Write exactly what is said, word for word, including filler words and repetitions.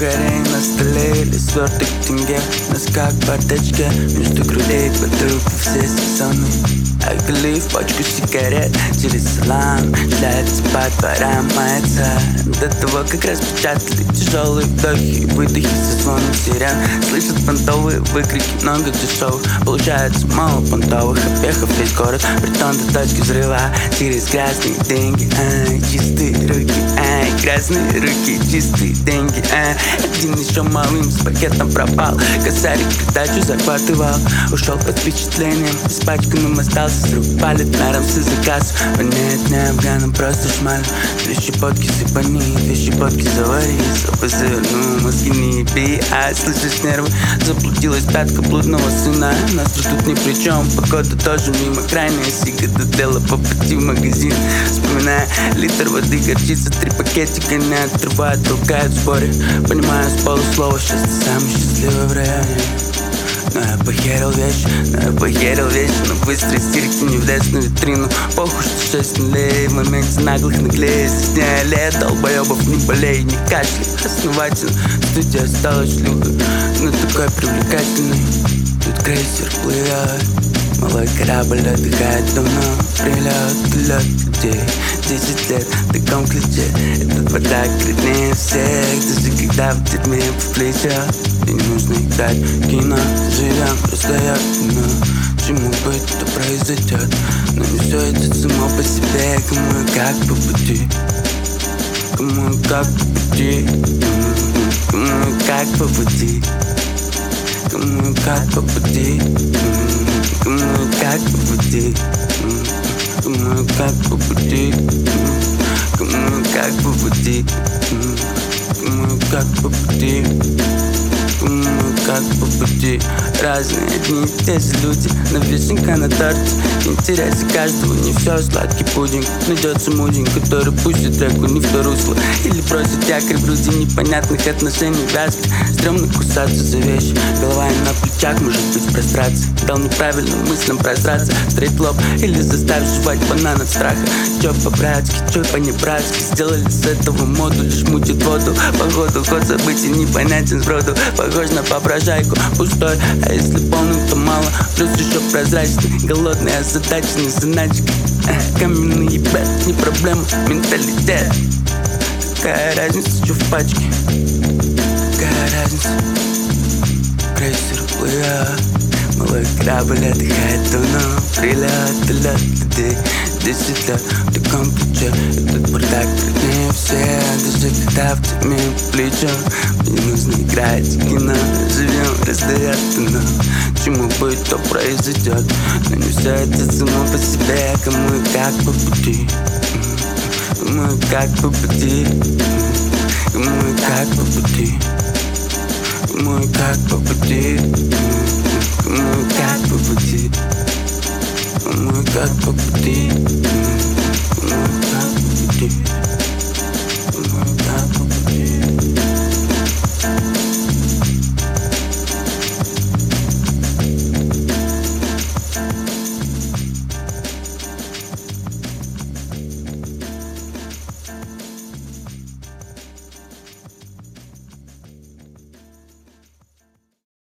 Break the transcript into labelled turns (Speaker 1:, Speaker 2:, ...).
Speaker 1: сухарей на столе или сверток тенге. Носка к бардачке, между грудей подруг все сезоны. Оголив пачку сигарет, через салам шляется по дворам моя цель. До того как раз печатали тяжелые вдохи и выдохи со звоном сирен. Слышат понтовые выкрики, много дешевых. Получается мало понтовых объехав весь город. Притом до точки взрыва через грязные деньги, ай, чистые руки, ай, грязные руки, чистые деньги, ай. Один еще малым с пакетом пропал. Косарик придачу захватывал. Ушел под впечатлением, испачканным остался. С рук палит мером с заказ. Понять не афганом, просто шмаль. Две щепотки сыпани, две щепотки завари. Сопы заверну, мозги не еби. А слышишь нервы, заблудилась пятка блудного сына. Нас тут ни при чем, погода тоже мимо. Крайняя сига додела по пути в магазин. Вспоминая литр воды, горчица, три пакетика не отрывают, толкают в споре. Понимаю с полуслова, сейчас ты самый счастливый в районе. Но я похерил вещи, но я похерил вещи. На быстрой стирке не влез на витрину. Похуй, что шесть нулей в моменте наглых наглеек. Здесь не аллея долбоебов, не болей, не кашляй. Основательно, студия стала шлюхой, но такой привлекательный. Тут крейсер плывет, малой корабль отдыхает давно. Прилет, лед людей, десять лет в таком ключе. Этот бардак вреднее всех, даже когда в тюрьме по плечах. И не нужно играть в кино, живем, раздает кино. Чему быть, то произойдет. Но не все идет само по себе. Кому и как по пути, кому и как по пути, кому и как по пути, кому и как по пути, кому и как по пути, кому и как по пути, кому и как по пути, кому и как по пути. Кому как по пути. Разные одни и те же люди, но вишенка на торте. Интересы каждого, не все сладкий пудинг. Найдется мудень, который пустит реку не в то русло. Или бросит якорь в груди непонятных отношений вязких. Стремно кусаться за вещи. Голова им на плечах, может быть в прострации. Дал неправильным мыслям прозраться. Стрейт лоб или заставь жевать банан от страха. Чё по-братски, чё по-небратски. Сделали с этого моду, лишь мутит воду. Походу, ход событий непонятен сброду. Похож на попрошайку, пустой, а если полный, то мало. Плюс еще прозрачный, голодный, озадаченный заначкой. э, Каменный ебет, не проблема, менталитет. Какая разница, что в пачке? Какая разница? Крейсер плывет, малой корабль отдыхает давно. Прилет, лед людей, десять лет в таком ключе. Этот бардак вреднее всех, даже когда в тюрьме по плечу. Не нужно играть в кино, живем, раздает кино. Чему быть, то произойдет. Но не все это само по себе. Кому и как по пути, кому и как по пути, кому и как по пути, кому и как по пути, кому и как по пути, кому и как по пути.